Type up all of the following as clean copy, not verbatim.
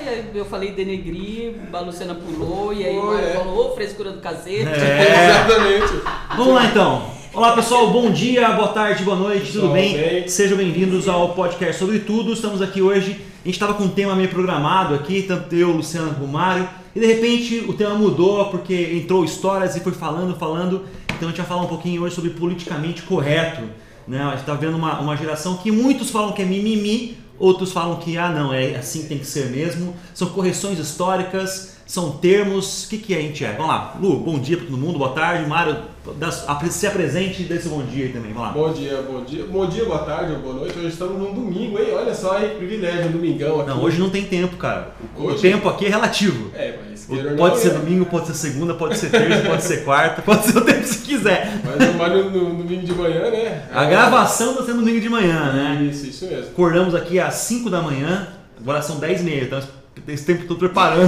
aí eu falei denegrir, a Luciana pulou, e aí o Mário falou, frescura do cacete. Exatamente. Vamos lá então. Olá pessoal, bom dia, boa tarde, boa noite, tudo bem? Sejam bem-vindos ao podcast sobre tudo. Estamos aqui hoje, a gente estava com um tema meio programado aqui, tanto eu, Luciano como o Mário, e de repente o tema mudou porque entrou histórias e foi falando, então a gente vai falar um pouquinho hoje sobre politicamente correto. Né? A gente está vendo uma geração que muitos falam que é mimimi, outros falam que não, é assim tem que ser mesmo, são correções históricas, são termos, o que a gente é? Vamos lá, Lu, bom dia para todo mundo, boa tarde, Mário, se apresente e dê seu bom dia aí também, vamos lá. Bom dia, boa tarde ou boa noite, hoje estamos num domingo, hein? Olha só, hein? Privilégio, um domingão aqui. Não, hoje não tem tempo, cara, o tempo aqui é relativo. Mas pode ser domingo, pode ser segunda, pode ser terça, pode ser quarta, pode ser o tempo que você quiser. Mas no domingo de manhã, né? A gravação está sendo domingo de manhã, né? Isso mesmo. Acordamos aqui às 5 da manhã, agora são 10h30, então esse tempo estou preparando.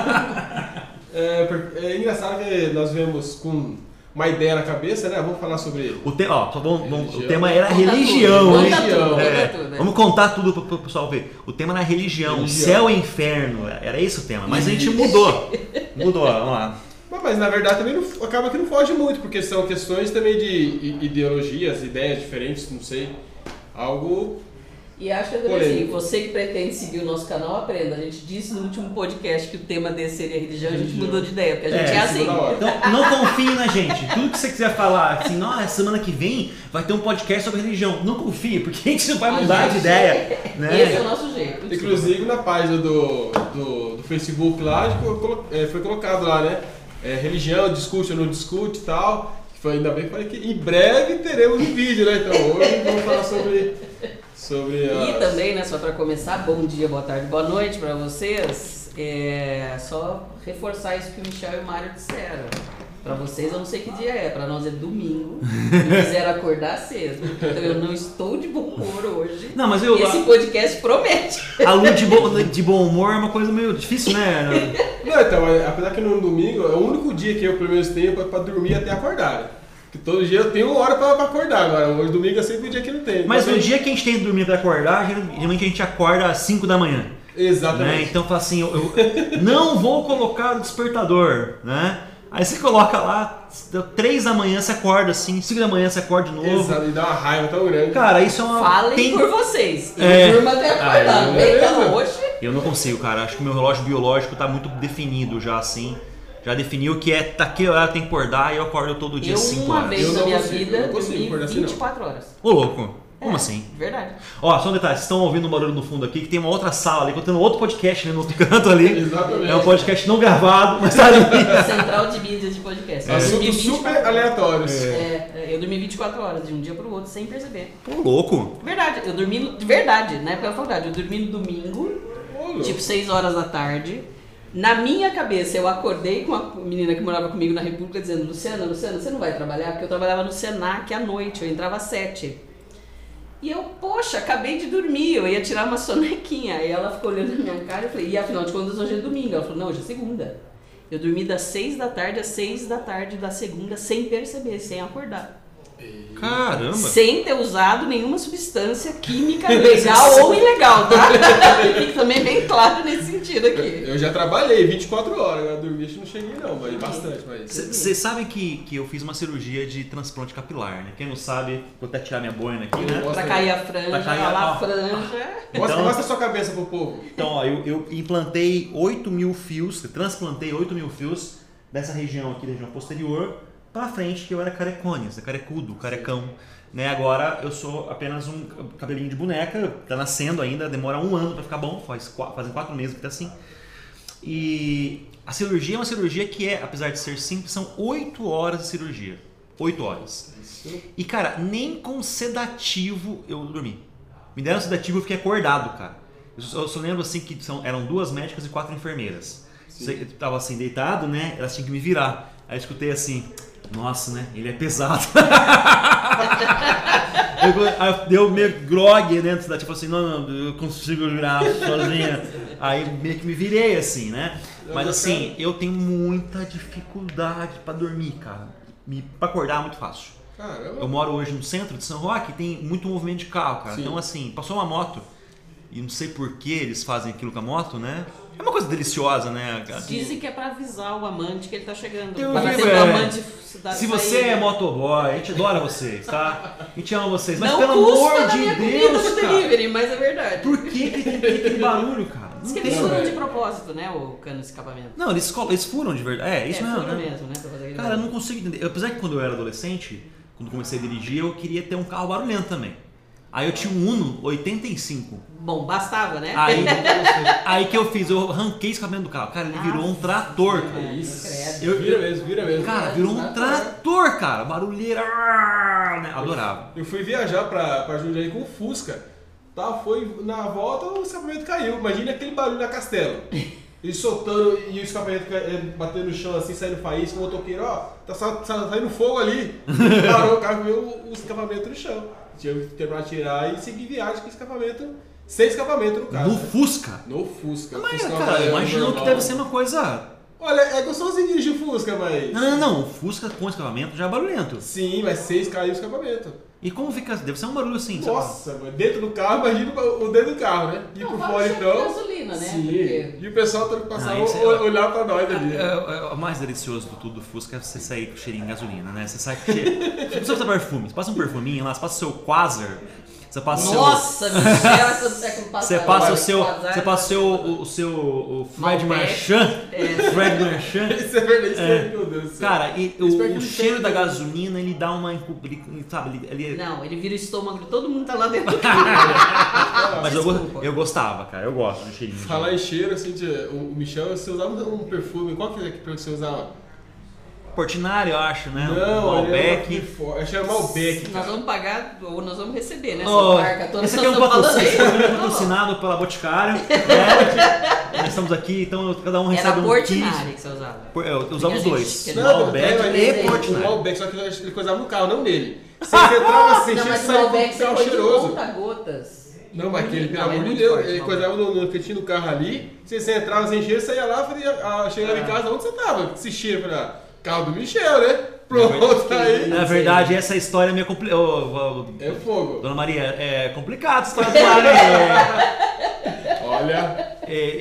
É engraçado que nós viemos com uma ideia na cabeça, né? Vamos falar sobre... O tema era religião, hein? Vamos contar tudo para o pessoal ver. O tema era religião, céu e inferno, era esse o tema, mas a gente mudou, vamos lá. Mas na verdade também acaba que não foge muito, porque são questões também de ideologias, ideias diferentes, não sei, algo... E acho que assim, você que pretende seguir o nosso canal, aprenda. A gente disse no último podcast que o tema desse seria religião, a gente mudou de ideia, porque a gente é assim. Então não confie na gente. Tudo que você quiser falar, assim, semana que vem vai ter um podcast sobre religião. Não confie, porque a gente não vai mudar de ideia. Né? Esse é o nosso jeito. Inclusive na página do Facebook lá, foi colocado lá, né? Religião, discute ou não discute e tal. Ainda bem que falei que em breve teremos um vídeo, né? Então hoje vamos falar sobre E também, né, só para começar, bom dia, boa tarde, boa noite para vocês. Só reforçar isso que o Michel e o Mário disseram. Para vocês eu não sei que dia é, para nós é domingo. E quiseram acordar cedo. Então eu não estou de bom humor hoje. Não, mas esse podcast promete. A Lu de bom humor é uma coisa meio difícil, né? Não, então, apesar que no domingo é o único dia que eu pelo menos tenho para dormir até acordar. Porque todo dia eu tenho uma hora para acordar, agora hoje domingo é sempre o dia que não tem. Mas no dia que a gente tem que dormir para acordar, geralmente a gente acorda às 5 da manhã. Exatamente. Né? Então fala assim, eu não vou colocar o despertador, né? Aí você coloca lá, 3 da manhã você acorda assim, 5 da manhã você acorda de novo. Exato, e dá uma raiva tão grande. Cara, isso é uma... Falem por vocês. Eu durmo até acordar. Eu não consigo, cara. Acho que o meu relógio biológico tá muito definido já assim. Já definiu que que hora tem que acordar e eu acordo todo dia 5 horas. Uma vez na minha vida, dormi 24 horas. Ô louco, como assim? Verdade. Ó, só um detalhe, vocês estão ouvindo um barulho no fundo aqui, que tem uma outra sala ali, contando outro podcast, né, no outro canto ali. Exatamente. É um podcast não gravado, mas tá ali. Central de mídias de podcast. Assuntos super aleatórios. Eu dormi 24 horas, de um dia pro outro, sem perceber. Pô, louco. Verdade, eu dormi, de verdade, na época da faculdade, eu dormi no domingo, tipo 6 horas da tarde. Na minha cabeça, eu acordei com a menina que morava comigo na República dizendo: Luciana, você não vai trabalhar? Porque eu trabalhava no Senac à noite, eu entrava às 7. E eu, poxa, acabei de dormir, eu ia tirar uma sonequinha. Aí ela ficou olhando na minha cara e eu falei: e afinal de contas, hoje é domingo? Ela falou: não, hoje é segunda. Eu dormi das 6 da tarde às 6 da tarde da segunda, sem perceber, sem acordar. Caramba! Sem ter usado nenhuma substância química legal ou ilegal, tá? Fica também bem claro nesse sentido aqui. Eu já trabalhei 24 horas, agora dormir não cheguei não, mas bastante. Vocês sabem que eu fiz uma cirurgia de transplante capilar, né? Quem não sabe, vou até tirar minha boina aqui, né? Pra cair a franja, a franja. Mostra a sua cabeça pro povo. Então, ó, eu implantei 8.000 fios, transplantei 8.000 fios dessa região aqui, da região posterior, pra frente, que eu era carecones, carecudo, carecão. Né? Agora eu sou apenas um cabelinho de boneca, tá nascendo ainda, demora 1 ano pra ficar bom, fazem 4 meses que tá assim. E a cirurgia é uma cirurgia que apesar de ser simples, são 8 horas de cirurgia. 8 horas. E cara, nem com sedativo eu dormi. Me deram sedativo e eu fiquei acordado, cara. Eu só lembro assim que eram 2 médicas e 4 enfermeiras. Eu tava assim deitado, né? Elas tinham que me virar. Aí eu escutei assim: nossa, né? Ele é pesado. Deu meio grog, né? Tipo assim, não, eu consigo virar sozinha. Aí meio que me virei assim, né? Mas assim, eu tenho muita dificuldade pra dormir, cara. Pra acordar é muito fácil. Caramba. Eu moro hoje no centro de São Roque, tem muito movimento de carro, cara. Sim. Então assim, passou uma moto, e não sei por que eles fazem aquilo com a moto, né? É uma coisa deliciosa, né? Dizem que é pra avisar o amante que ele tá chegando. Eu Pra vi, bater no amante se você é motoboy, a gente adora vocês, tá? A gente ama vocês, mas não pelo amor de Deus, no cara. delivery, mas é verdade. Por que tem aquele barulho, cara? Diz que eles furam de propósito, né? O cano de escapamento. Não, eles furam de verdade. É, isso mesmo, furam né? mesmo, né? Pra fazer Cara, eu não consigo entender. Apesar que quando eu era adolescente, quando comecei a dirigir, eu queria ter um carro barulhento também. Aí eu tinha um Uno 85. Bom, bastava, né? Aí que eu fiz? Eu arranquei o escapamento do carro. Cara, ele virou um trator. Cara. Isso. Vira mesmo. Cara, virou um trator, cara. Barulheira. Né? Adorava. Eu fui viajar pra Jundiaí com o Fusca. Tá, foi na volta, o escapamento caiu. Imagina aquele barulho na Castelo. Ele soltando e o escapamento batendo no chão assim, saindo faísca, o motoqueiro, ó, tá saindo fogo ali. Parou o carro, viu o escapamento no chão. Tinha que terminar de tirar e seguir viagem com escapamento, sem escapamento no carro. No Fusca? No Fusca. Mas, Fusca cara, imagino que deve ser uma coisa... Olha, é gostosinho dirigir o Fusca, mas... Não, o Fusca com escapamento já é barulhento. Sim, mas 6 caiu o escapamento. E como fica? Deve ser um barulho assim, nossa, mano, dentro do carro, imagina o dentro do carro, né? E por fora então. Gasolina, né? Sim. Porque... E o pessoal tendo que passar olhar pra nós ali. O mais delicioso do tudo do Fusca é você sair com cheirinho de gasolina, né? Você sai com cheiro. Você não precisa usar perfume, você passa um perfuminho lá, você passa o seu Quasar. Você passa nossa, Michel, é do século passado. Você passa o seu Fred Marchand. Fred Marchand. Isso é verdade, meu Deus do céu. Cara, e o cheiro da gasolina, ele dá uma... Sabe, Não, ele vira o estômago de todo mundo tá lá dentro. Mas eu gostava, cara. Eu gosto do cheirinho. Falar em cheiro, assim, o Michel, você usava um perfume. Qual que é que você usava? Portinari, eu acho, né? Não, Malbec. Acho que era Malbec. Nós vamos pagar ou nós vamos receber, né? Oh, essa marca toda. Esse aqui é um patrocinado pela Boticário. Nós estamos aqui, então cada um recebe um kit. Era Portinari que você usava. Eu usava os dois. Malbec e Portinari. Malbec, só que ele coisava no carro, não nele. Você entrava assim, não, cheio mas de sair Malbec com você carro põe de cheiroso. conta-gotas. Não, mas aquele, pelo Não, é amor de muito Deus, forte, ele não. coisava no cantinho do carro ali, você entrava sem cheiro, saía lá, chegava em casa, onde você tava? Esse cheiro, pra carro do Michel, né? Pronto, tá aí. Na verdade, essa história é meio complicada. É fogo. Dona Maria, é complicado essa história do ar, né? Olha.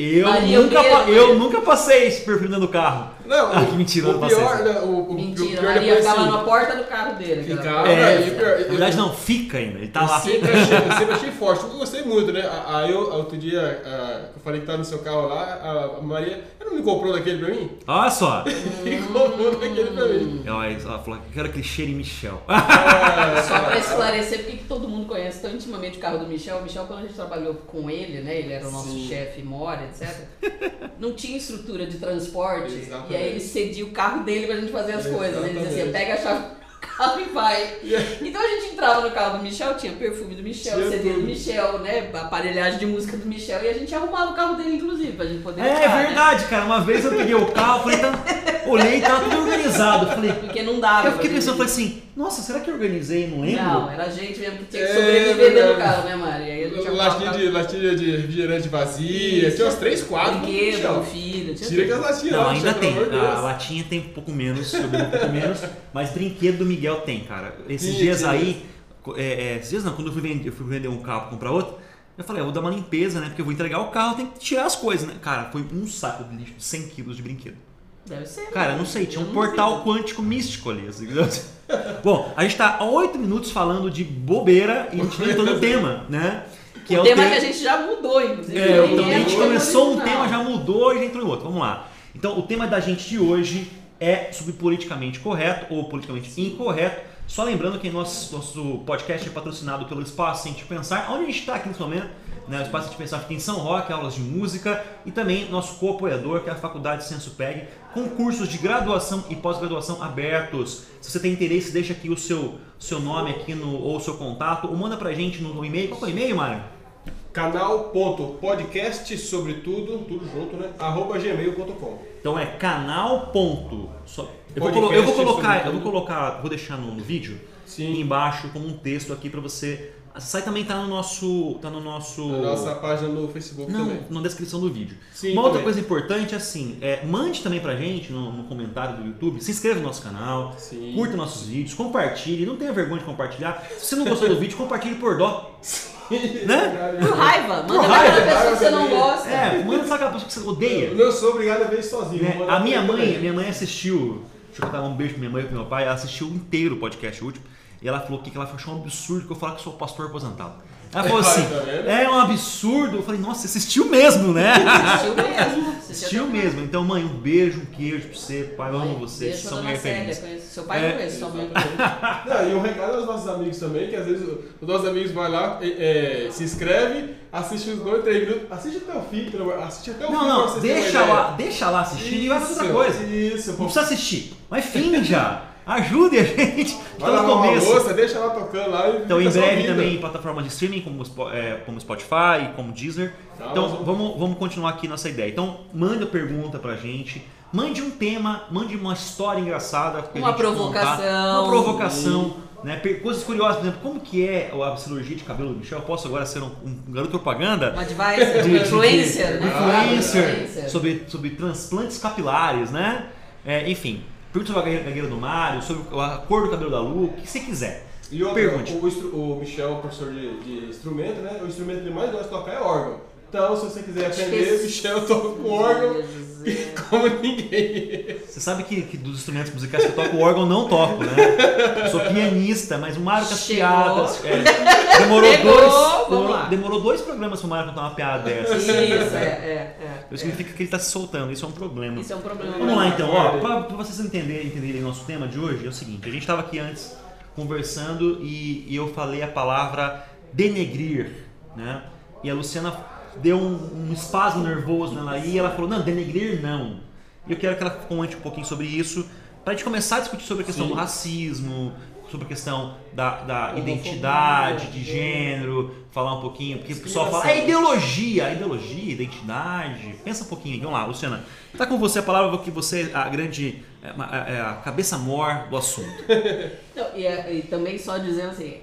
Eu nunca passei esse perfume dentro do carro. Não, que mentira, o não passei. pior, Mentira, o pior Maria depois, ficava assim, na porta do carro dele. ficava, na verdade não, fica ainda, ele tá eu lá. sempre achei forte, eu gostei muito, né? Aí outro dia, eu falei que tava no seu carro lá, a Maria, ela não me comprou daquele pra mim? Olha só. Me comprou daquele pra mim. Ela falou que quero aquele cheiro em Michel. Só pra esclarecer porque que todo mundo conhece tão intimamente o carro do Michel. O Michel, quando a gente trabalhou com ele, né? Ele era o nosso chefe mora, etc. Não tinha estrutura de transporte. Exatamente. E aí ele cedia o carro dele pra gente fazer as coisas. Né? Ele dizia assim, Exatamente. pega a chave do carro e vai. Então a gente entrava no carro do Michel, tinha perfume do Michel, Tinha CD do tudo. Michel, né? Aparelhagem de música do Michel. E a gente arrumava o carro dele, inclusive, pra gente poder É usar, verdade, cara. Uma vez eu peguei o carro, falei, olhei e tava tudo organizado. Falei, né? Porque não dava. eu fiquei pra pensando, gente- falei assim, nossa, será que eu organizei? Não lembro. Não, era a gente mesmo que tinha que É, sobreviver dentro do verdade. carro, né, Mari? Aí a gente arrumava o carro. Latinha de refrigerante vazia, tinha umas 3, 4. Brinquedo, do filho, tinha Tira tudo. aquelas latinhas Não, lá, ainda pelo tem. amor de Deus. A latinha tem um pouco menos, eu bebo um pouco menos, mas brinquedo do Miguel tem, cara. Esses Sim, dias sim. aí, esses dias não, quando eu fui vender um carro pra comprar outro, eu falei, eu vou dar uma limpeza, né? Porque eu vou entregar o carro, tem que tirar as coisas, né? Cara, foi um saco de lixo, 100 quilos de brinquedo. Deve ser. Cara, né? não sei, tinha Eu um não portal duvido. quântico místico ali. Assim. Bom, a gente tá há 8 minutos falando de bobeira e a gente não entrou no tema, né? Que O tema que a gente já mudou, inclusive. então, Nem a gente era o começou um original. tema, já mudou e já entrou em outro. Vamos lá. Então, o tema da gente de hoje é sobre politicamente correto ou politicamente incorreto. Só lembrando que nosso podcast é patrocinado pelo Espaço Científico Pensar, onde a gente está aqui nesse momento. Né? O Espaço Científico Pensar que tem São Roque, aulas de música e também nosso co-apoiador, que é a Faculdade Sensupeg, com cursos de graduação e pós-graduação abertos. Se você tem interesse, deixa aqui o seu nome aqui ou o seu contato, ou manda pra gente no e-mail. Qual que é o e-mail, Mário? Canal.podcast sobre tudo junto, né? @gmail.com. Então é canal. Vou deixar no vídeo Sim. embaixo como um texto aqui para você. Esse site também tá no nosso. Na nossa página no Facebook Não, também. na descrição do vídeo. Sim, Uma outra também. coisa importante é assim, mande também pra gente no comentário do YouTube, se inscreva no nosso canal, Sim. curta nossos vídeos, compartilhe, não tenha vergonha de compartilhar. Se você não gostou do vídeo, compartilhe por dó. Né? Por raiva. Manda Por pra raiva. aquela pessoa que você não gosta. Manda só aquela pessoa que você odeia. Eu não sou obrigado a ver isso sozinho. Né? Vou mandar A minha pra ele também. mãe assistiu, deixa eu dar um beijo pra minha mãe e pro meu pai, ela assistiu inteiro o podcast último e ela falou que ela achou um absurdo que eu falar que sou pastor aposentado. Ela falou assim, Tá vendo? é um absurdo. Eu falei, nossa, você assistiu mesmo, né? Assistiu mesmo. Assistiu mesmo. Então, mãe, um beijo, um queijo pra você, pai, eu amo você, Beijo vocês pra são dona minha Célia, referência. conheço. Seu pai não conhece, sua mãe conhece. Não, e um recado aos nossos amigos também, que às vezes os nossos amigos vão lá, se inscreve, assiste os 2, 3 minutos, assiste até o fim, assiste até o fim. pra Não, vocês terem deixa uma lá, deixa lá assistindo e vai fazer outra coisa. Isso, Não precisa assistir, mas finja. Ajude a gente. vai Tá lá no uma começo. louça, deixa lá tocando lá e Então, em fica só breve ouvindo. também em plataforma de streaming, como Spotify, como Deezer. Tá, Então, vamos continuar aqui nossa ideia. Então, mande a pergunta pra gente. Mande um tema, mande uma história engraçada. Pra Uma gente provocação. contar. Uma provocação. Né? Coisas curiosas, por exemplo, como que é a cirurgia de cabelo do Michel? Eu posso agora ser um garoto propaganda? Um advisor, um influencer, né? Influencer sobre transplantes capilares, né? Enfim, pergunta sobre a gagueira do Mário, sobre a cor do cabelo da Lu, o que você quiser. E outra, Pergunte. o Michel, professor de instrumento, né? O instrumento que ele mais gosta de tocar é órgão. Então, se você quiser aprender, o Michel toca com órgão como ninguém. Você sabe que dos instrumentos musicais que eu toco, o órgão não toco, né? Sou pianista, mas o Mário com as piadas. Demorou 2 programas pro Mário contar uma piada dessa. Isso, Isso significa que ele tá se soltando, isso é um problema. Isso é um problema. Vamos lá então, ó, pra vocês entenderem o nosso tema de hoje, é o seguinte, a gente estava aqui antes conversando e eu falei a palavra denegrir, né? E a Luciana deu um espasmo nervoso nela aí e ela falou, não, denegrir não. E eu quero que ela comente um pouquinho sobre isso, pra gente começar a discutir sobre a questão do racismo, sobre a questão da identidade, de gênero, falar um pouquinho, porque o pessoal fala, ideologia, identidade. Pensa um pouquinho aqui, vamos lá, Luciana. Tá com você a palavra que você é a cabeça mor do assunto. Não, e também só dizendo assim,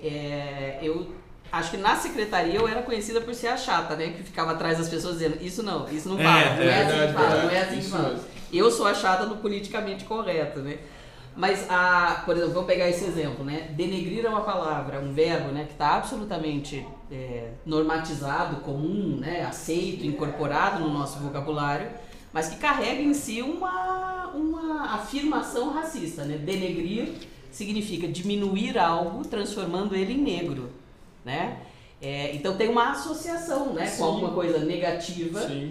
eu acho que na secretaria eu era conhecida por ser a chata, né? Que ficava atrás das pessoas dizendo, isso não fala, não é assim que fala, não é assim que fala. Eu sou a chata do politicamente correto, né? Mas, por exemplo, vamos pegar esse exemplo, né? Denegrir é uma palavra, um verbo, né? Que está absolutamente normatizado, comum, né? Aceito, incorporado no nosso vocabulário, mas que carrega em si uma afirmação racista, né? Denegrir significa diminuir algo, transformando ele em negro, né? Então tem uma associação, né? Com alguma coisa negativa. Sim.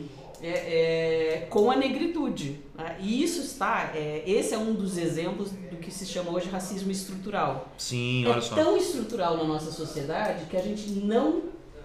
Com a negritude. Né? E isso esse é um dos exemplos do que se chama hoje racismo estrutural. Sim, olha só. É tão estrutural na nossa sociedade que a gente não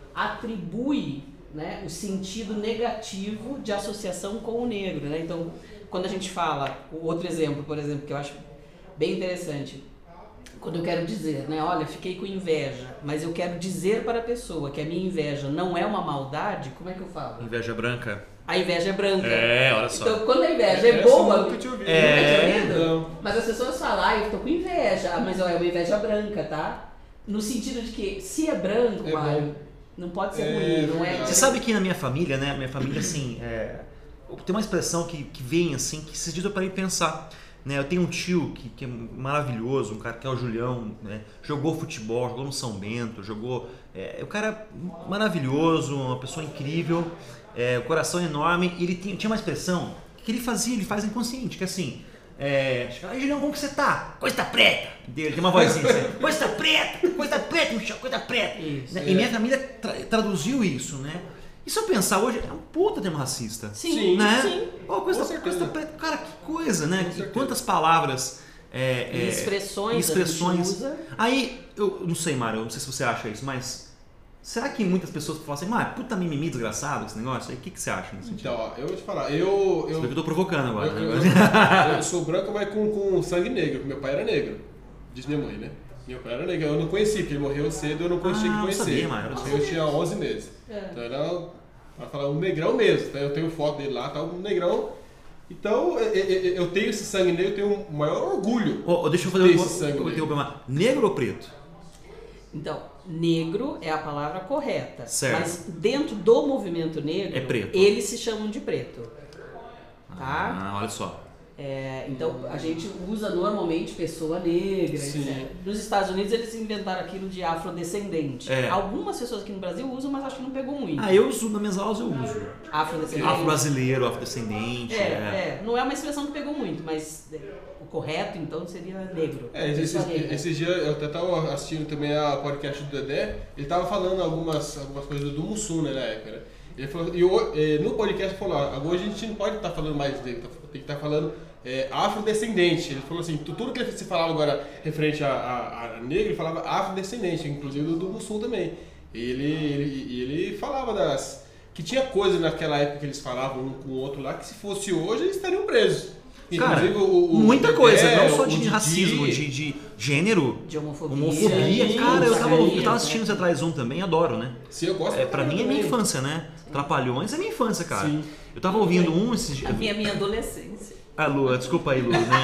atribui, né, o sentido negativo de associação com o negro. Né? Então, quando a gente fala, outro exemplo, por exemplo, que eu acho bem interessante, quando eu quero dizer, né, olha, fiquei com inveja, mas eu quero dizer para a pessoa que a minha inveja não é uma maldade, como é que eu falo? Inveja branca. A inveja é branca. Olha só. Então, quando a inveja é boa, nunca tinha ouvido. não. Mas as pessoas falam, eu tô com inveja, mas é uma inveja branca, tá? No sentido de que, se é branco, Mário, não pode ser ruim, não é? Você sabe que na minha família, né? Minha família, assim, tem uma expressão que vem, assim, que esses dias eu parei de pensar. Né, eu tenho um tio que é maravilhoso, um cara que é o Julião, né, jogou futebol, jogou no São Bento, o cara é maravilhoso, uma pessoa incrível, o coração enorme, e ele tinha uma expressão que ele faz inconsciente, que é assim, Julião, como que você tá? Coisa preta! Ele tem uma vozinha assim, coisa preta, Michel, coisa preta! Isso, né? E minha família traduziu isso, né? E se eu pensar hoje, é um puta termo racista. Sim, né? sim. Coisa preta, cara, que coisa, né? E quantas palavras e expressões a gente usa. Aí, eu não sei, Mário, eu não sei se você acha isso, mas será que muitas pessoas falam assim, Mário, puta mimimi desgraçado esse negócio? Aí, o que você acha nesse sentido? Então, ó, eu vou te falar, Você vê que eu tô provocando agora. eu sou branco, mas com sangue negro, meu pai era negro, diz minha mãe, né? Meu pai era negro, eu não conheci, porque ele morreu cedo, eu não consegui conhecer. Sabia, Mário, eu tinha 11 meses. Então era, pra falar, um negrão mesmo. Então, eu tenho foto dele lá, tá um negrão. Então eu tenho esse sangue negro, eu tenho o maior orgulho. Deixa eu fazer negro ou preto? Então, negro é a palavra correta. Certo. Mas dentro do movimento negro, é preto. eles se chamam de preto. Tá? Olha só. Então a gente usa normalmente pessoa negra, etc. Nos Estados Unidos eles inventaram aquilo de afrodescendente. Algumas pessoas aqui no Brasil usam, mas acho que não pegou muito. Eu uso, nas minhas aulas eu uso. Afrodescendente. Afro-brasileiro, afrodescendente. Não é uma expressão que pegou muito, mas o correto então seria negro. Esses dias eu até estava assistindo também a podcast do Dedé, ele estava falando algumas coisas do Mussum, né, na época, né? Ele falou, no podcast falou, hoje a gente não pode estar falando mais dele, tem que estar falando afrodescendente. Ele falou assim, tudo que você falava agora referente a negro, ele falava afrodescendente, inclusive do Mussum também. Ele falava que tinha coisas naquela época que eles falavam um com o outro lá, que se fosse hoje eles estariam presos. Cara, muita coisa, não só de racismo, de gênero, de homofobia. Cara, eu tava assistindo Você Traz Um também, adoro, né? Sim, eu gosto. Pra mim é minha infância, né? Trapalhões é minha infância, cara. Sim. Eu tava ouvindo esses dias. A minha adolescência. Lu, desculpa aí, Lu, né?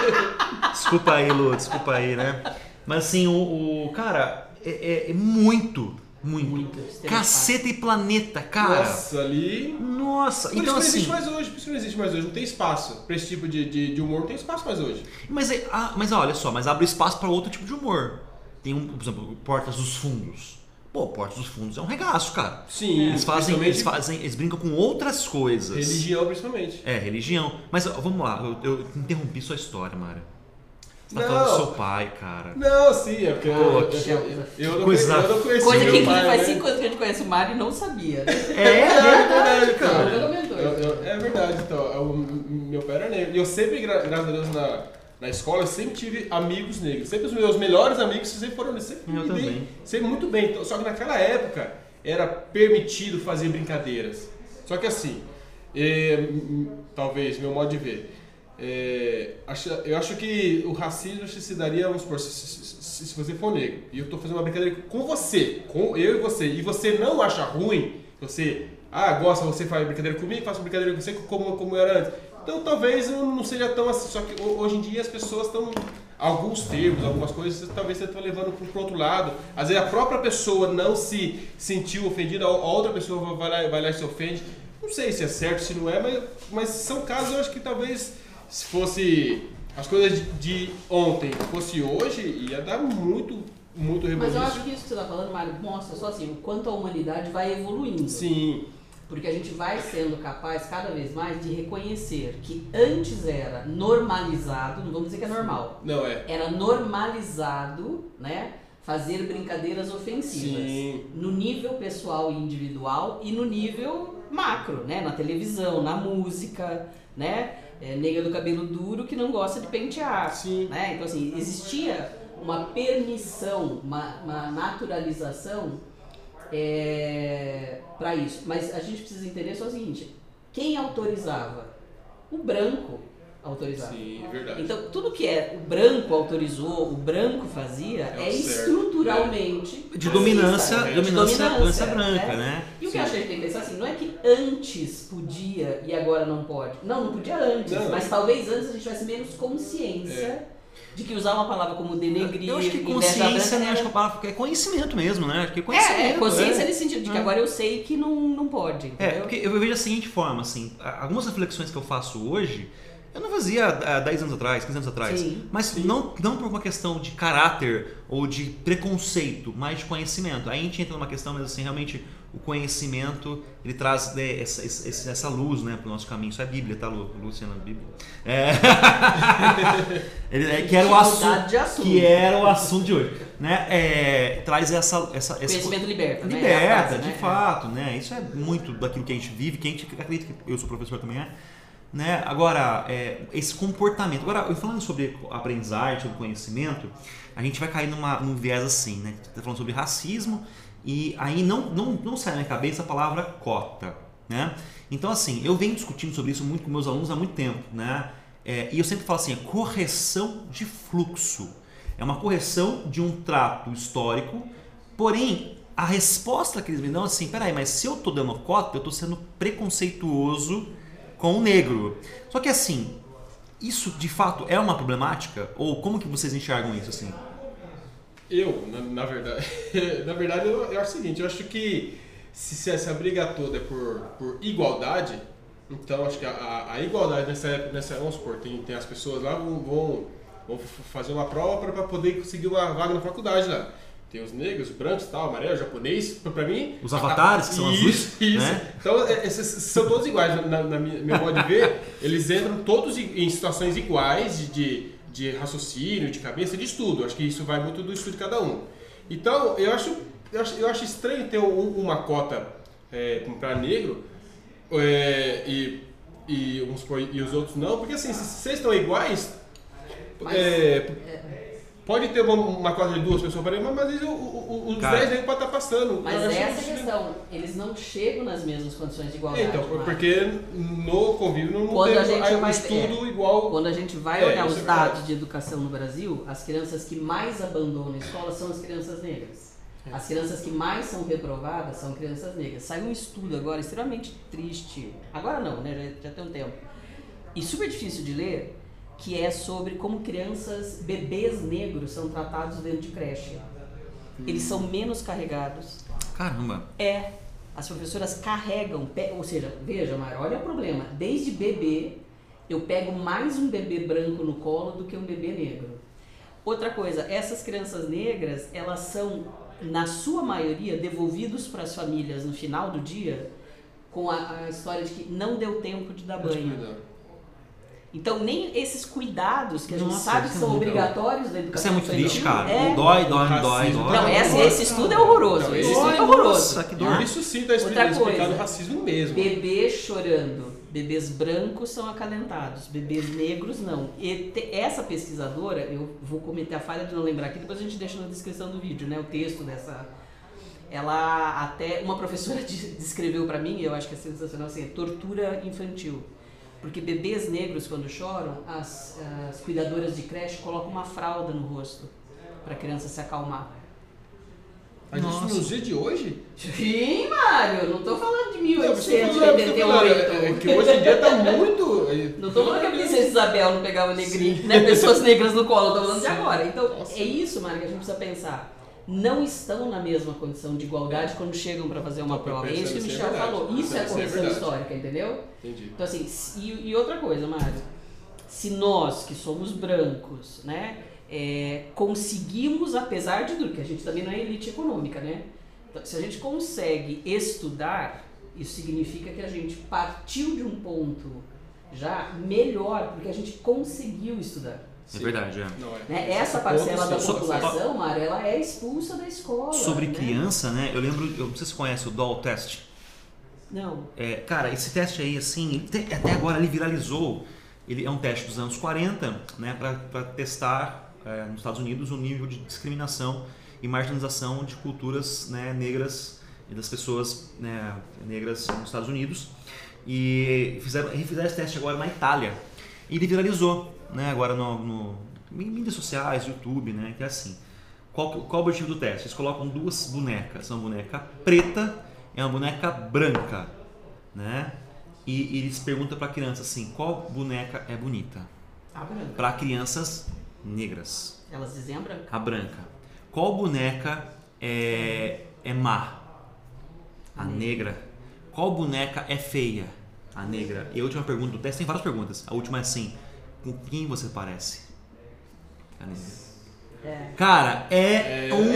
Desculpa aí, né? Mas assim, cara, é muito. Caceta e Planeta, cara. Nossa, então assim. Por isso não existe mais hoje. Não tem espaço pra esse tipo de humor, não tem espaço mais hoje. Mas olha só, mas abre espaço pra outro tipo de humor. Tem por exemplo, Portas dos Fundos. Portas dos Fundos é um regaço, cara. Sim. Eles brincam com outras coisas. Religião, principalmente. Religião. Mas vamos lá, eu interrompi sua história, Mário. Você tá falando do seu pai, cara. Não, sim, é porque eu não conheci coisa que pai, faz 5 anos que a gente conhece o Mário e não sabia. É verdade, cara. É verdade, então. Meu pai era negro. E eu sempre, graças a Deus, na escola, eu sempre tive amigos negros. Sempre os meus melhores amigos sempre foram negros. Sempre muito bem. Só que naquela época era permitido fazer brincadeiras. Só que assim, talvez, meu modo de ver, eu acho que o racismo se daria, vamos supor, se você for negro e eu estou fazendo uma brincadeira com você, com eu e você não acha ruim, você gosta, você faz brincadeira comigo, faço brincadeira com você como eu era antes. Então talvez não seja tão assim, só que hoje em dia as pessoas estão, alguns termos, algumas coisas, talvez você está levando para o outro lado. Às vezes a própria pessoa não se sentiu ofendida, a outra pessoa vai lá e se ofende. Não sei se é certo, se não é, mas são casos, eu acho que talvez se fosse as coisas de ontem, fosse hoje, ia dar muito rebuliço. Mas eu acho que isso que você está falando, Mário, mostra só assim, o quanto a humanidade vai evoluindo. Sim. Porque a gente vai sendo capaz cada vez mais de reconhecer que antes era normalizado, não vamos dizer que é normal. Não é. Era normalizado, né, fazer brincadeiras ofensivas. Sim. No nível pessoal e individual e no nível macro, né, na televisão, na música, né, nega do cabelo duro que não gosta de pentear. Sim. Né? Então assim, existia uma permissão, uma naturalização para isso, mas a gente precisa entender só o seguinte: quem autorizava? O branco autorizava. Sim, é verdade. Então tudo que o branco autorizou, o branco fazia, estruturalmente de dominância branca, né? E o que eu acho que a gente tem que pensar assim, não é que antes podia e agora não pode. Não podia antes, mas talvez antes a gente tivesse menos consciência de que usar uma palavra como denegrir... Eu acho que consciência, né? Acho que a palavra é conhecimento mesmo, né? Acho que conhecimento. Consciência nesse sentido de que agora eu sei que não pode. Entendeu? Porque eu vejo da seguinte forma, assim, algumas reflexões que eu faço hoje, eu não fazia há 10 anos atrás, 15 anos atrás. Sim. Mas não por uma questão de caráter ou de preconceito, mas de conhecimento. Aí a gente entra numa questão, mas assim, realmente o conhecimento, ele traz essa luz, né, para o nosso caminho. Isso é Bíblia, tá, Luciana? Bíblia. Que era o assunto de hoje. Né? Traz esse conhecimento liberta, né? Liberta, de fato. Né? Isso é muito daquilo que a gente vive, que a gente acredita que eu sou professor também, né? Agora, esse comportamento. Agora, eu falando sobre aprendizagem, sobre conhecimento, a gente vai cair num viés assim, né? Você está falando sobre racismo e aí não sai na minha cabeça a palavra cota, né? Então, assim, eu venho discutindo sobre isso muito com meus alunos há muito tempo, né? E eu sempre falo assim, correção de fluxo. É uma correção de um trato histórico, porém, a resposta que eles me dão é assim, peraí, mas se eu estou dando cota, eu estou sendo preconceituoso com o negro. Só que assim, isso de fato é uma problemática? Ou como que vocês enxergam isso assim? Na verdade, eu acho o seguinte, eu acho que se a briga toda é por igualdade, Então, acho que a igualdade nessa vamos supor, tem as pessoas lá vão fazer uma prova para poder conseguir uma vaga na faculdade lá. Tem os negros, os brancos, tal, amarelo, japonês, para mim... Os avatares, que são azuis. Isso. Né? Então, esses são todos iguais. Meu modo de ver, eles entram todos em situações iguais de raciocínio, de cabeça, de estudo. Acho que isso vai muito do estudo de cada um. Então, eu acho estranho ter uma cota para negro e os outros não, porque assim, se vocês estão iguais... Pode ter uma cota de 2 pessoas para mas às vezes os 10 nem podem estar passando. Mas essa é a questão, eles não chegam nas mesmas condições de igualdade. Então, porque no convívio não tem um estudo igual. Quando a gente vai olhar os dados de educação no Brasil, as crianças que mais abandonam a escola são as crianças negras. As crianças que mais são reprovadas são crianças negras. Saiu um estudo agora extremamente triste, agora não, né? Já tem um tempo, e super difícil de ler, que é sobre como bebês negros são tratados dentro de creche. Eles são menos carregados. Caramba! As professoras carregam, ou seja, veja, Mara, olha o problema. Desde bebê, eu pego mais um bebê branco no colo do que um bebê negro. Outra coisa, essas crianças negras, elas são, na sua maioria, devolvidos para as famílias no final do dia com a história de que não deu tempo de dar banho. Então, nem esses cuidados que a gente sabe que são obrigatórios da educação. Isso é muito triste, cara. Dói. Não, esse estudo é horroroso. Esse estudo é horroroso. Nossa, que dor. Isso sim está explicado o racismo mesmo. Bebês chorando. Bebês brancos são acalentados. Bebês negros não. E essa pesquisadora, eu vou cometer a falha de não lembrar aqui, depois a gente deixa na descrição do vídeo, né? O texto dessa... Ela até... Uma professora descreveu para mim, eu acho que é sensacional, assim, tortura infantil. Porque bebês negros, quando choram, as cuidadoras de creche colocam uma fralda no rosto para a criança se acalmar. Mas isso nos dias de hoje? Sim, Mário, não estou falando de 1888. É que hoje em dia está muito... Não estou falando que a princesa Isabel não pegava negrinho, né, pessoas negras no colo, estou falando de agora. Então, é isso, Mário, que a gente precisa pensar. Não estão na mesma condição de igualdade quando chegam para fazer uma prova. É isso que o Michel falou. Isso é a correção histórica, entendeu? Entendi. Então, assim, e outra coisa, Mário. Se nós, que somos brancos, né, conseguimos, apesar de tudo, que a gente também não é elite econômica, né? Então, se a gente consegue estudar, isso significa que a gente partiu de um ponto já melhor, porque a gente conseguiu estudar. É verdade, Né? Essa parcela da população, Mário, ela é expulsa da escola. Sobre né? criança, né? Eu lembro, eu não sei se você conhece o Doll Test. Não. Cara, esse teste aí, assim, até agora ele viralizou. Ele é um teste dos anos 40, né? Para testar nos Estados Unidos o nível de discriminação e marginalização de culturas, né, negras e das pessoas, né, negras nos Estados Unidos. E refizeram esse teste agora na Itália. E ele viralizou, né, agora em mídias sociais, YouTube, né, que é assim. Qual o objetivo do teste? Eles colocam 2 bonecas, uma boneca preta e uma boneca branca, né? E eles perguntam para a criança assim, qual boneca é bonita? A branca. Para crianças negras. Elas dizem a branca. A branca. Qual boneca é má? A negra. Qual boneca é feia? A negra. E a última pergunta do teste, tem várias perguntas. A última é assim, com quem você parece? A negra. Cara, um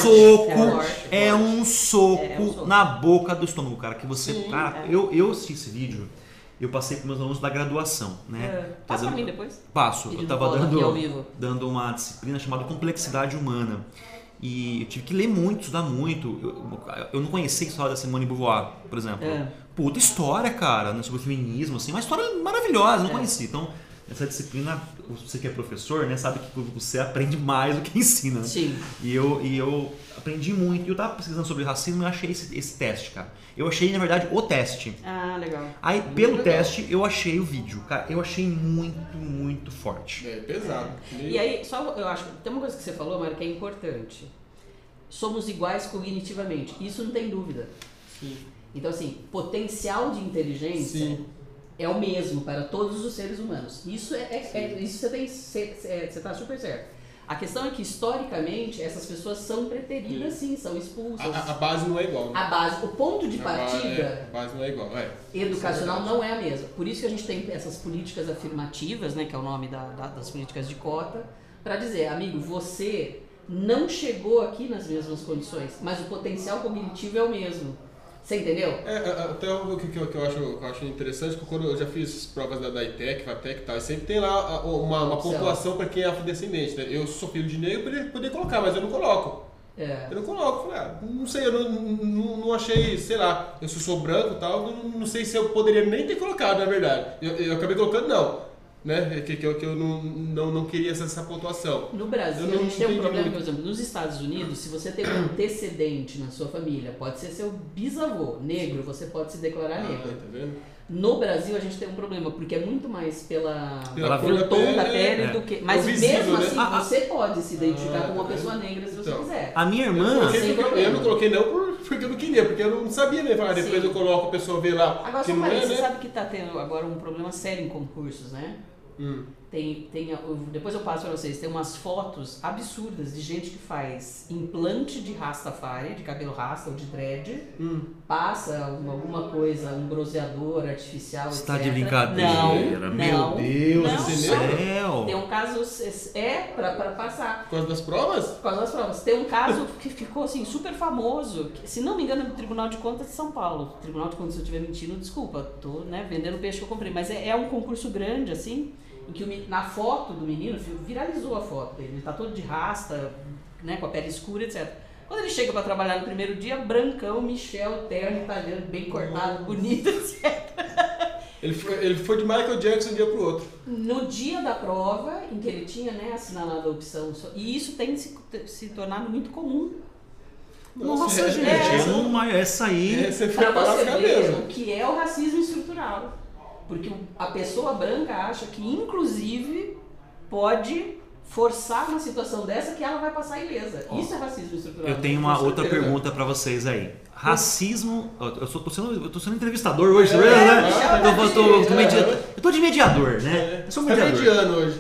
soco na boca do estômago, cara, que você... Sim, cara, eu assisti esse vídeo, eu passei com meus alunos da graduação, né? Passa pra mim depois. Passo. Vídeo Eu tava ao vivo. dando uma disciplina chamada Complexidade Humana. E eu tive que ler muito, estudar muito. Eu não conhecia a história da Simone de Beauvoir, por exemplo. Puta história, cara, né, sobre o feminismo, assim, uma história maravilhosa, não conhecia. Então, essa disciplina, você que é professor, né, sabe que você aprende mais do que ensina. Né? Sim. E eu aprendi muito. E eu tava pesquisando sobre racismo e eu achei esse teste, cara. Eu achei, na verdade, o teste. Ah, legal. Aí, pelo teste, eu achei o vídeo. Cara, eu achei muito, muito forte. É pesado. E aí, só eu acho, tem uma coisa que você falou, Mário, que é importante. Somos iguais cognitivamente. Isso não tem dúvida. Sim. Então, assim, potencial de inteligência é o mesmo para todos os seres humanos. Isso isso você está super certo. A questão é que, historicamente, essas pessoas são preteridas, sim, são expulsas. A base não é igual. Né? A base, o ponto de partida a base não é igual. educacional não é a mesma. Por isso que a gente tem essas políticas afirmativas, né, que é o nome das políticas de cota, para dizer, amigo, você não chegou aqui nas mesmas condições, mas o potencial cognitivo é o mesmo. Você entendeu? Até o que eu acho interessante, que quando eu já fiz provas da ITEC, FATEC e tal, sempre tem lá uma pontuação para quem é afrodescendente, né? Eu sou filho de negro, eu poderia colocar, mas eu não coloco. Eu não coloco, falei, não sei, eu não achei, sei lá, eu sou branco e tal, não sei se eu poderia nem ter colocado, na verdade. Eu acabei colocando não. Né? Que eu não queria essa pontuação. No Brasil, a gente tem um problema, por exemplo, nos Estados Unidos, se você tem um antecedente na sua família, pode ser seu bisavô negro, você pode se declarar negro. Tá vendo? No Brasil, a gente tem um problema, porque é muito mais pelo cor tom da pele do que... Mas visível, mesmo né? assim, você pode se identificar como uma pessoa negra se você quiser. A minha irmã... Eu não coloquei não porque eu não queria, porque eu não sabia, né? Depois eu coloco, a pessoa vê lá. Agora, só parece, você sabe que está tendo agora um problema sério em concursos, né? Depois eu passo para vocês, tem umas fotos absurdas de gente que faz implante de Rastafari, de cabelo rasta ou de dread, passa alguma coisa, um bronzeador artificial, Você etc. tá de brincadeira, meu Deus do céu! Tem um caso, para passar. Por causa das provas? Por causa das provas. Tem um caso que ficou assim, super famoso, que, se não me engano é do Tribunal de Contas de São Paulo. Tribunal de Contas, se eu estiver mentindo, desculpa, tô vendendo o peixe que eu comprei, mas é um concurso grande, assim, em que na foto do menino, viralizou a foto dele, ele tá todo de rasta, né, com a pele escura, etc. Quando ele chega para trabalhar no primeiro dia, brancão, Michel, terno, italiano, bem cortado, bonito, etc. Ele foi de Michael Jackson de um dia pro outro. No dia da prova, em que ele tinha, né, assinalado a opção, e isso tem se tornado muito comum. Nossa, gente, essa aí... Você pra você ver mesmo. o que é o racismo estrutural. Porque a pessoa branca acha que, inclusive, pode forçar uma situação dessa que ela vai passar ilesa. Isso é racismo estrutural. Eu tenho uma outra pergunta pra vocês aí. Racismo... Eu tô sendo entrevistador hoje, né? Eu tô de mediador, né? Eu sou mediador. Tá mediano hoje.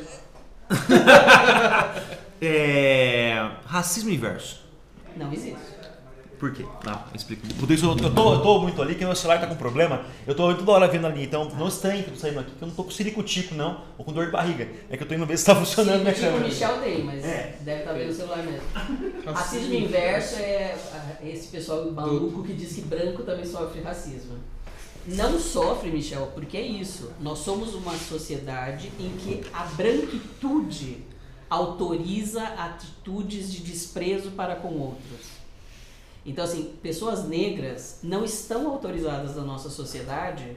Racismo inverso. Não existe. Por quê? Explica. Por isso eu tô muito ali, que meu celular tá com problema. Eu tô toda hora vendo ali, então não estranhe que eu tô saindo aqui, que eu não tô com ciricutico não, ou com dor de barriga. É que eu tô indo ver se tá funcionando minha câmera. O Michel tem, mas deve estar vendo o celular mesmo. Racismo inverso é esse pessoal maluco que diz que branco também sofre racismo. Não sofre, Michel, porque é isso. Nós somos uma sociedade em que a branquitude autoriza atitudes de desprezo para com outros. Então, assim, pessoas negras não estão autorizadas na nossa sociedade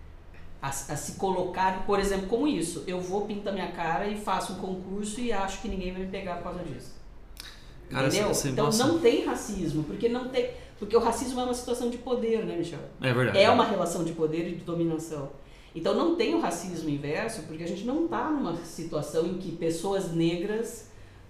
a se colocar, por exemplo, como isso. Eu vou pintar minha cara e faço um concurso e acho que ninguém vai me pegar por causa disso. Cara, entendeu? Então não tem racismo, porque o racismo é uma situação de poder, né, Michel? É verdade. É uma relação de poder e de dominação. Então não tem o racismo inverso, porque a gente não está numa situação em que pessoas negras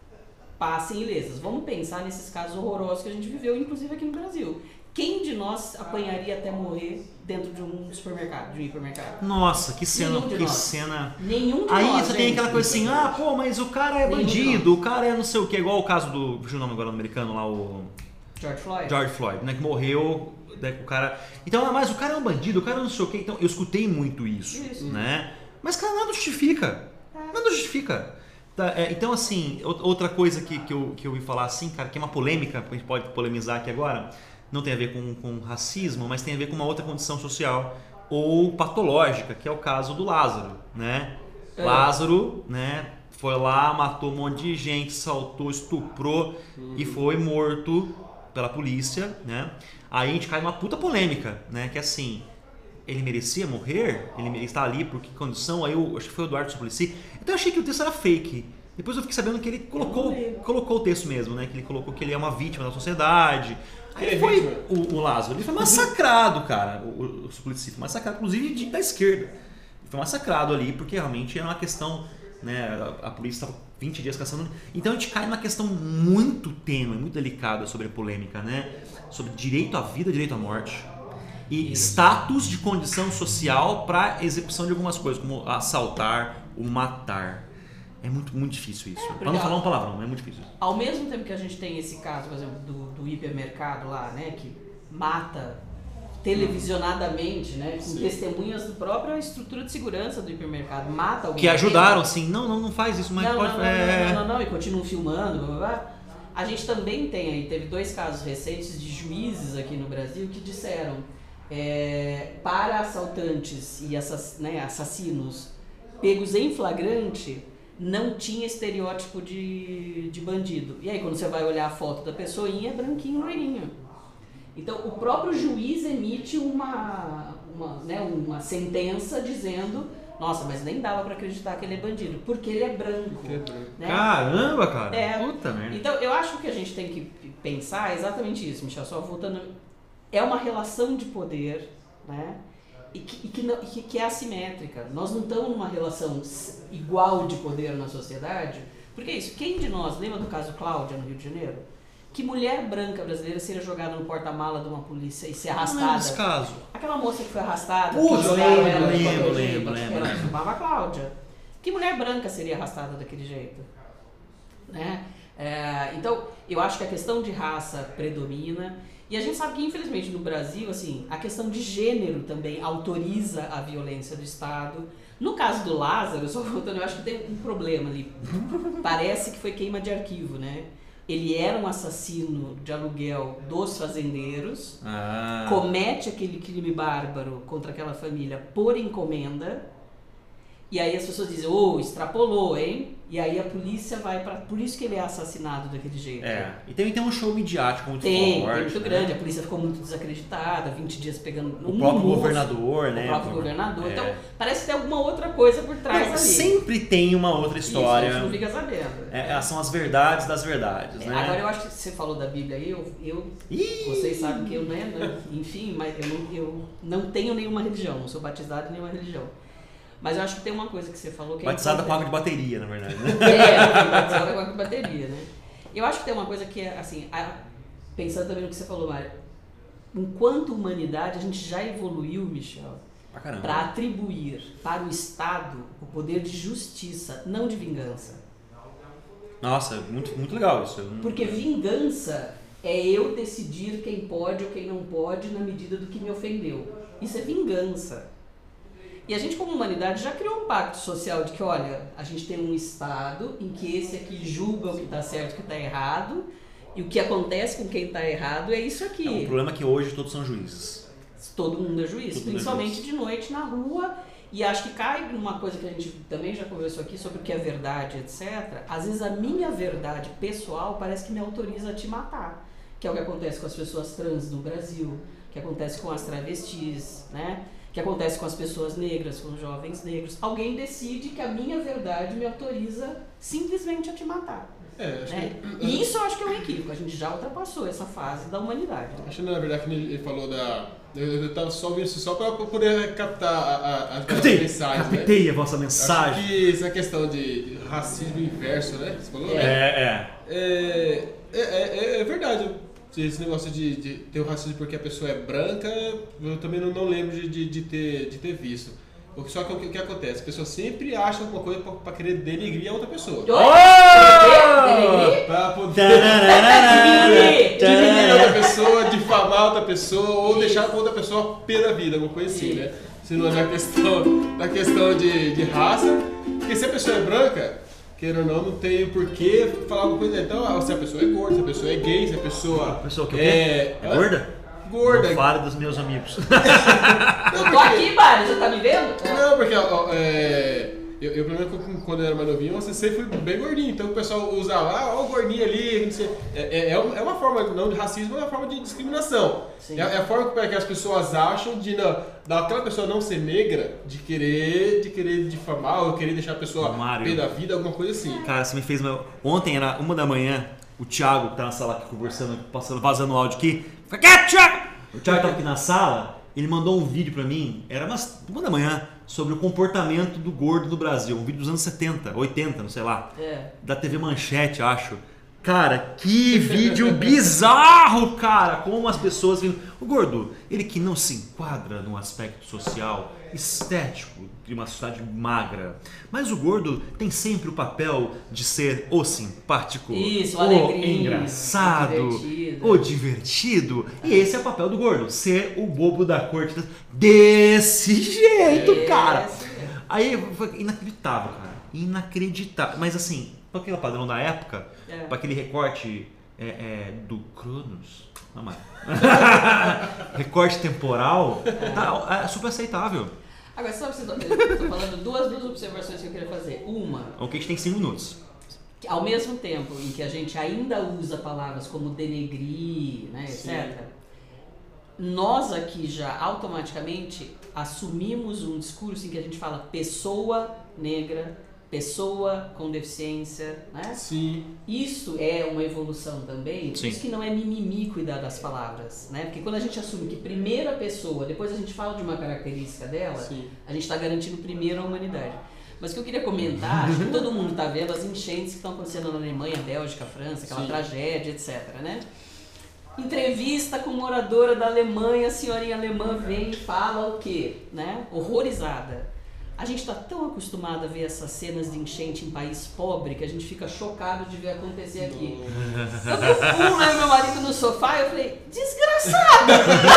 passem ilesas. Vamos pensar nesses casos horrorosos que a gente viveu, inclusive aqui no Brasil. Quem de nós apanharia até morrer dentro de um supermercado, de um hipermercado? Nossa, que cena, que cena. Nenhum de aí nós. Aí você tem aquela coisa assim, pô, mas o cara é bandido, o cara é não sei o que, igual o caso do, o nome agora americano lá, o George Floyd, né, que morreu, né, o cara... Então, mas o cara é um bandido, o cara não sei o que, então eu escutei muito isso. Né? Mas, cara, nada justifica. Nada justifica. Então, assim, outra coisa que eu ouvi falar assim, cara, que é uma polêmica, a gente pode polemizar aqui agora, não tem a ver com racismo, mas tem a ver com uma outra condição social ou patológica, que é o caso do Lázaro, né? Lázaro, né, foi lá, matou um monte de gente, saltou, estuprou e foi morto pela polícia, né? Aí a gente cai numa puta polêmica, né, que é assim... Ele merecia morrer? Ele está ali por que condição? Aí eu acho que foi o Eduardo Suplicy. Então eu achei que o texto era fake. Depois eu fiquei sabendo que ele colocou o texto mesmo, né? Que ele colocou que ele é uma vítima da sociedade. Aí foi o Lázaro. Ele foi massacrado, cara. O Suplicy foi massacrado, inclusive da esquerda. Ele foi massacrado ali porque realmente era uma questão, né? A polícia estava 20 dias caçando. Então a gente cai numa questão muito tênue, muito delicada sobre a polêmica, né? Sobre direito à vida, direito à morte. E status de condição social para execução de algumas coisas, como assaltar, o matar. É muito, muito difícil isso. Porque Pra não falar um palavrão, é muito difícil isso. Ao mesmo tempo que a gente tem esse caso, por exemplo, do hipermercado lá, né, que mata televisionadamente, né, com testemunhas do própria estrutura de segurança do hipermercado, mata alguém. Que ajudaram, assim, não faz isso, mas pode... Não, e continuam filmando, blá, blá, blá. A gente também tem aí, teve 2 casos recentes de juízes aqui no Brasil que disseram para assaltantes e assassinos pegos em flagrante, não tinha estereótipo de bandido. E aí quando você vai olhar a foto da pessoinha, é branquinho, loirinho. Então o próprio juiz emite uma sentença dizendo: nossa, mas nem dava pra acreditar que ele é bandido, porque ele é branco. Né? Caramba, cara! Puta merda. Então eu acho que a gente tem que pensar exatamente isso, Michel, só voltando. É uma relação de poder, né? E que é assimétrica. Nós não estamos numa relação igual de poder na sociedade, porque é isso. Quem de nós lembra do caso Cláudia no Rio de Janeiro? Que mulher branca brasileira seria jogada no porta-mala de uma polícia e ser arrastada? Não é esse caso. Aquela moça que foi arrastada. Lembro. Ela chamava Cláudia. Que mulher branca seria arrastada daquele jeito? Né? Então, eu acho que a questão de raça predomina. E a gente sabe que, infelizmente, no Brasil, assim, a questão de gênero também autoriza a violência do Estado. No caso do Lázaro, só voltando, eu acho que tem um problema ali. Parece que foi queima de arquivo, né? Ele era um assassino de aluguel dos fazendeiros, comete aquele crime bárbaro contra aquela família por encomenda, e aí as pessoas dizem, extrapolou, hein? E aí a polícia vai pra... Por isso que ele é assassinado daquele jeito. E tem um show midiático muito forte. Tem muito grande, a polícia ficou muito desacreditada, 20 dias pegando... O próprio governador, né? O próprio governador. Então, parece que tem alguma outra coisa por trás ali. Sempre tem uma outra história. Isso, a gente não fica sabendo. São as verdades das verdades, né? Agora, eu acho que você falou da Bíblia aí, vocês sabem que eu, né, enfim, mas eu não tenho nenhuma religião, não sou batizado em nenhuma religião. Mas eu acho que tem uma coisa que você falou que batizada com água de bateria, na verdade, né? Batizada com água de bateria, né? Eu acho que tem uma coisa que é, assim, pensando também no que você falou, Mário, enquanto humanidade, a gente já evoluiu, Michel, para atribuir para o Estado o poder de justiça, não de vingança. Nossa, muito, muito legal isso. Porque vingança é eu decidir quem pode ou quem não pode na medida do que me ofendeu. Isso é vingança. E a gente, como humanidade, já criou um pacto social de que, olha, a gente tem um Estado em que esse aqui julga o que está certo e o que está errado, e o que acontece com quem está errado é isso aqui. O problema é que hoje todos são juízes. Todo mundo é juiz, principalmente de noite na rua, e acho que cai numa coisa que a gente também já conversou aqui sobre o que é verdade, etc. Às vezes a minha verdade pessoal parece que me autoriza a te matar, que é o que acontece com as pessoas trans no Brasil, que acontece com as travestis, né? Que acontece com as pessoas negras, com os jovens negros. Alguém decide que a minha verdade me autoriza simplesmente a te matar. E isso eu acho que é um equívoco. A gente já ultrapassou essa fase da humanidade. Acho que na verdade que ele falou da... Eu estava só ouvindo isso só para poder captar as mensagens. Captei a vossa mensagem. Acho que essa questão de racismo inverso, né? Você falou? É verdade. Esse negócio de ter o racismo porque a pessoa é branca, eu também não lembro de ter visto. Só que o que acontece? A pessoa sempre acha alguma coisa pra querer denegrir a outra pessoa. Denegrir? Pra poder diminuir outra pessoa, difamar outra pessoa ou deixar a outra pessoa pé da vida, alguma coisa assim, né? Se não é na questão de raça. Porque se a pessoa é branca, queira ou não tem porquê falar alguma coisa. Então, se a pessoa é gorda, se a pessoa é gay, se a pessoa é gorda? Gorda. Não fale dos meus amigos. Eu tô aqui, Mário, você tá me vendo? Não, porque eu pelo menos quando eu era mais novinho, eu sempre fui bem gordinho. Então o pessoal usava, ó o gordinho ali. É uma forma, não de racismo, é uma forma de discriminação. É a forma que as pessoas acham de daquela pessoa não ser negra, de querer difamar ou querer deixar a pessoa pé da vida, alguma coisa assim. Cara, você me fez... Ontem era 1h, o Thiago que tá na sala aqui conversando, vazando o áudio aqui. Fica Thiago! O Thiago tava aqui na sala, ele mandou um vídeo pra mim, era umas 1h, sobre o comportamento do gordo no Brasil. Um vídeo dos anos 70, 80, não sei lá. Da TV Manchete, acho. Cara, que vídeo bizarro, cara! Como as pessoas viram. O gordo, ele que não se enquadra no aspecto social, estético de uma sociedade magra. Mas o gordo tem sempre o papel de ser o simpático, Isso, o alegria, engraçado, o divertido. E esse é o papel do gordo, ser o bobo da corte desse jeito, cara. Aí foi inacreditável, cara. Inacreditável. Mas assim, para aquele padrão da época, para aquele recorte do Cronos, não mais. Recorte temporal, tá super aceitável. Agora, sabe, eu tô falando duas observações que eu queria fazer. Uma, O que a gente tem 5 minutos. que ao mesmo tempo em que a gente ainda usa palavras como denegrir, né, etc., nós aqui já automaticamente assumimos um discurso em que a gente fala pessoa negra, pessoa com deficiência, né? Sim. Isso é uma evolução também, por Sim. isso que não é mimimi cuidar das palavras, né? Porque quando a gente assume que primeiro a pessoa, depois a gente fala de uma característica dela, Sim. a gente está garantindo primeiro a humanidade. Mas o que eu queria comentar, acho que todo mundo está vendo as enchentes que estão acontecendo na Alemanha, Bélgica, França, aquela Sim. tragédia, etc, né? Entrevista com moradora da Alemanha, a senhorinha alemã vem e fala o quê? Né? Horrorizada. A gente está tão acostumado a ver essas cenas de enchente em país pobre que a gente fica chocado de ver acontecer aqui. Eu vi meu marido no sofá e eu falei, desgraçado!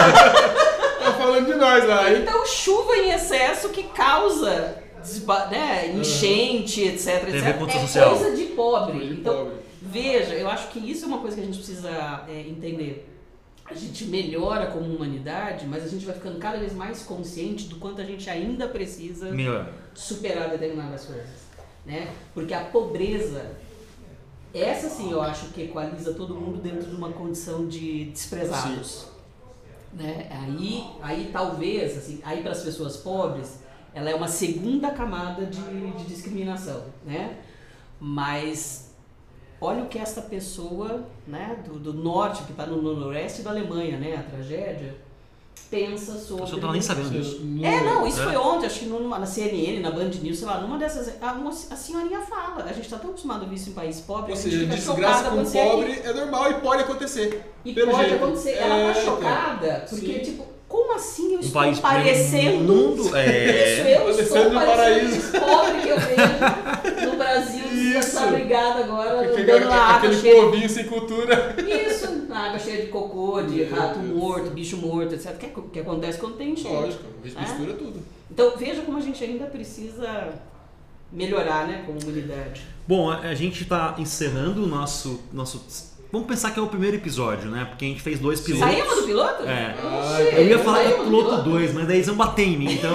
Tá falando de nós lá, hein? Então chuva em excesso que causa enchente, etc, Tem a ver com etc. É social. coisa de pobre. De Então, pobre. veja, eu acho que isso é uma coisa que a gente precisa entender. A gente melhora como humanidade, mas a gente vai ficando cada vez mais consciente do quanto a gente ainda precisa superar determinadas coisas, né? Porque a pobreza, essa sim eu acho que equaliza todo mundo dentro de uma condição de desprezados, né? Aí talvez, assim, aí para as pessoas pobres, ela é uma segunda camada de discriminação, né? Mas olha o que essa pessoa, né, do norte, que está no noroeste da Alemanha, né, a tragédia, pensa sobre... Eu só tava nem sabendo disso. Isso foi ontem, acho que na CNN, na Band News, sei lá, numa dessas, a senhorinha fala, a gente está tão acostumado a ver isso em país pobre, Ou a gente seja, fica desgraça chocada com quando você pobre aqui. é normal e pode acontecer. E pelo pode jeito. acontecer, ela tá então. chocada, porque Sim. tipo, como assim eu estou país parecendo... mundo, Isso, eu Parecendo estou no parecendo paraíso. esse pobre que eu vejo no Brasil, essa brigada agora, Porque dando na água aquele cheia de... povinho sem cultura. Isso, na água cheia de cocô, de rato morto, bicho morto, etc. Que acontece quando tem enchente. Lógico, a gente mistura tudo. Então veja como a gente ainda precisa melhorar, né, como humanidade. Bom, a gente está encerrando o nosso... Vamos pensar que é o primeiro episódio, né? Porque a gente fez 2 pilotos. Saímos do piloto? É. Oxi, Eu ia falar do saímos piloto 2, mas daí eles vão bater em mim, então...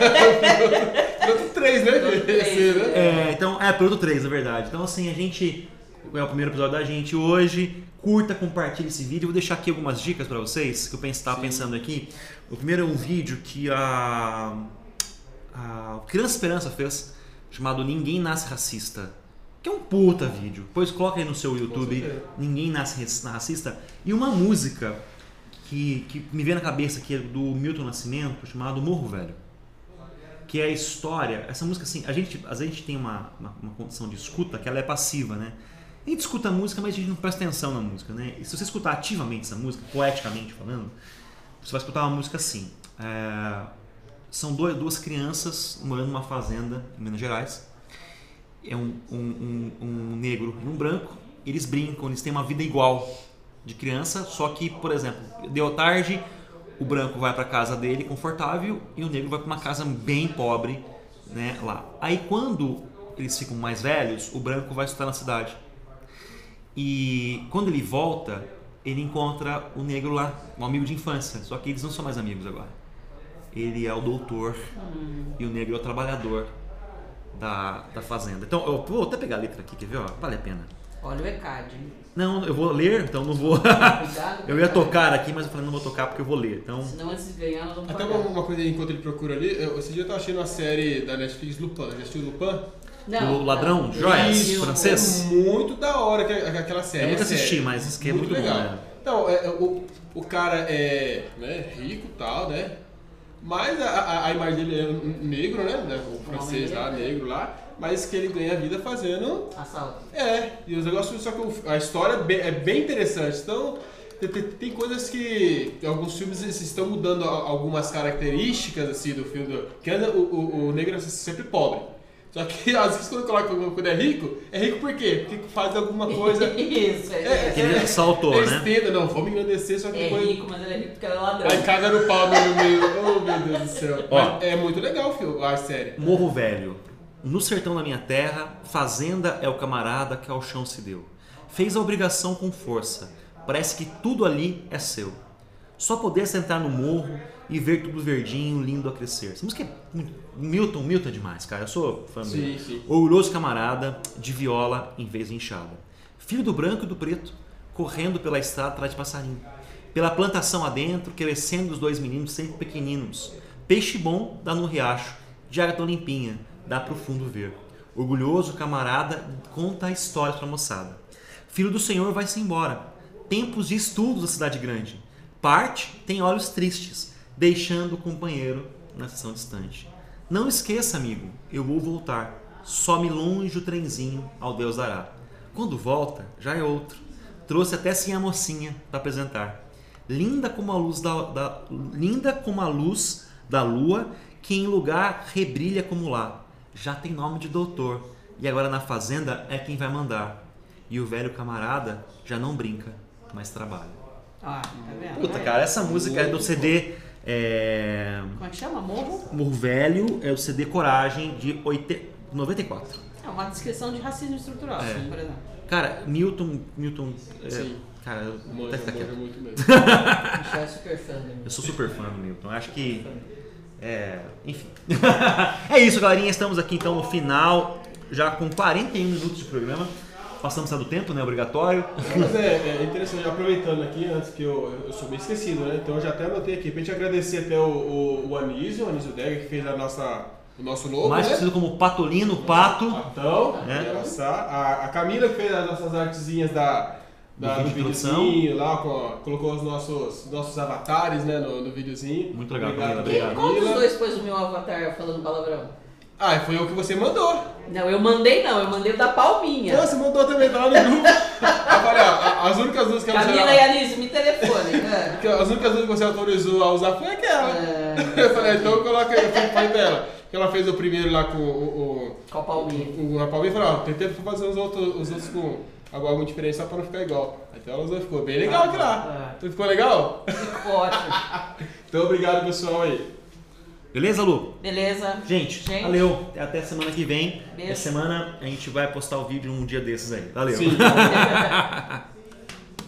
Piloto 3, né? Piloto três. Esse, né? Piloto 3, na verdade. Então, assim, a gente... É o primeiro episódio da gente hoje. Curta, compartilhe esse vídeo. Eu vou deixar aqui algumas dicas pra vocês, que eu estava pensando aqui. O primeiro é um vídeo que a Criança Esperança fez, chamado Ninguém Nasce Racista. Que é um puta vídeo. Depois coloca aí no seu YouTube, Ninguém Nasce Racista. E uma música que me veio na cabeça, que é do Milton Nascimento, chamado Morro Velho. Que é a história... Essa música, assim, a gente tem uma condição de escuta que ela é passiva, né? A gente escuta a música, mas a gente não presta atenção na música, né? E se você escutar ativamente essa música, poeticamente falando, você vai escutar uma música assim. São duas crianças morando numa fazenda em Minas Gerais. É um negro e um branco. Eles brincam, eles têm uma vida igual de criança, só que, por exemplo, deu tarde, o branco vai para casa dele confortável e o negro vai para uma casa bem pobre, né, lá. Aí quando eles ficam mais velhos, o branco vai estudar na cidade. E quando ele volta, ele encontra o negro lá, um amigo de infância, só que eles não são mais amigos agora. Ele é o doutor e o negro é o trabalhador da fazenda. Então, eu vou até pegar a letra aqui, quer ver? Ó, vale a pena. Olha o ECAD. Não, eu vou ler, então não vou... Cuidado, Eu ia tocar aqui, mas eu falei, não vou tocar porque eu vou ler. Então... Senão antes de ganhar, nós vamos Até pagar. uma coisa aí, enquanto ele procura ali, esse dia eu tava assistindo uma série da Netflix, Lupin. Já assistiu Lupin? O ladrão de joias, Isso. francês? É muito da hora aquela série. Eu nunca é série. assisti, mas isso aqui é muito legal. bom, né? Então, o cara é, né, rico e tal, né? mas a imagem dele é negro, né? O francês lá, negro lá, mas que ele ganha vida fazendo... assalto. E os negócios, só que a história é bem interessante, então... Tem coisas que alguns filmes estão mudando algumas características assim, do filme. Que o negro é sempre pobre. Só que às vezes quando coloca quando é rico por quê? Porque faz alguma coisa. Isso, que ele assaltou, né? Não, vamos engrandecer, só que depois. É rico, mas ele é rico porque ele é ladrão. Aí caga no pau no meio. Oh meu Deus do céu. Mas é muito legal o filme, a série. Morro Velho. No sertão da minha terra, fazenda é o camarada que ao chão se deu. Fez a obrigação com força. Parece que tudo ali é seu. Só poder sentar no morro e ver tudo verdinho, lindo a crescer. Essa música é Milton é demais, cara. Eu sou fã dele. Sim. Orgulhoso camarada, de viola em vez de enxada. Filho do branco e do preto, correndo pela estrada atrás de passarinho. Pela plantação adentro, crescendo os dois meninos sempre pequeninos. Peixe bom dá no riacho, de água tão limpinha, dá pro fundo ver. Orgulhoso camarada, conta histórias pra moçada. Filho do Senhor vai-se embora. Tempos de estudos da cidade grande. Parte tem olhos tristes, deixando o companheiro na estação distante. Não esqueça, amigo, eu vou voltar. Some longe o trenzinho, ao Deus dará. Quando volta, já é outro. Trouxe até sim a mocinha para apresentar. Linda como a luz da lua, que em lugar rebrilha como lá. Já tem nome de doutor, e agora na fazenda é quem vai mandar. E o velho camarada já não brinca, mas trabalha. Tá vendo? Puta, cara, essa música é do CD... Como é que chama? Morro? Morro Velho, é o CD Coragem de 94. É uma descrição de racismo estrutural, assim, por exemplo. Cara, Milton Sim. cara, Manja muito mesmo. Eu é super fã dele. eu sou super fã do Milton. Acho que... enfim. É isso, galerinha. Estamos aqui então no final, já com 41 minutos de programa. Passamos do tempo, né? Obrigatório. Mas é interessante, aproveitando aqui, antes que eu sou bem esquecido, né? Então eu já até anotei aqui, pra gente agradecer até o Anísio Dega, que fez o nosso logo, Mais né? conhecido como Patolino, Pato. Patão, né? A Camila que fez as nossas artezinhas do videozinho lá, colocou os nossos avatares, né, no videozinho. Muito legal, obrigado, Qual dos dois pôs o meu avatar falando palavrão? Foi o que você mandou. Não, eu mandei o da Palminha. Você mandou também, tá lá no grupo. Eu falei, as únicas duas que ela Camila e Anísio, me telefone. As únicas duas que você autorizou a usar foi aquela. Eu falei, então coloca aí, foi o pai dela. Que ela fez o primeiro lá com a Palminha. A Palminha falou, tentei fazer os outros com alguma diferença só pra não ficar igual. Então ela usou, ficou bem legal aqui lá. Então ficou legal? Ficou ótimo. Então obrigado, pessoal aí. Beleza, Lu? Beleza. Gente, valeu. Até semana que vem. Beijo. Essa semana a gente vai postar o vídeo um dia desses aí. Valeu. Sim.